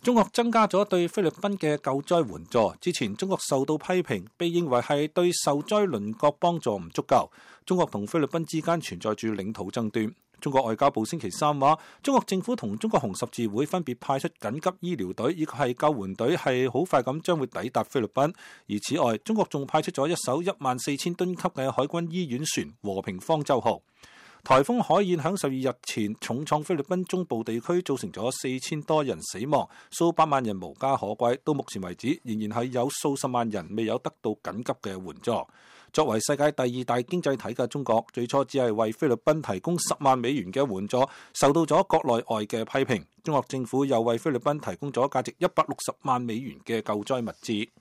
中國增加咗對菲律賓嘅救災援助。之前中國受到批評，被認為係對受災鄰國幫助唔足夠。中國同菲律賓之間存在住領土爭端。中國外交部星期三話，中國政府同中國紅十字會分別派出緊急醫療隊以及係救援隊，係好快咁將會抵達菲律賓。而此外，中國仲派出咗一艘14000噸級嘅海軍醫院船和平方舟號。颱風海燕響12日前重創菲律賓中部地區，造成咗4000多人死亡，數百萬人無家可歸。到目前為止，仍然係有數十萬人未有得到緊急嘅援助。作為世界第2大經濟體嘅中國，最初只係為菲律賓提供10萬美元嘅援助，受到咗國內外嘅批評。中國政府又為菲律賓提供咗價值160萬美元嘅救災物資。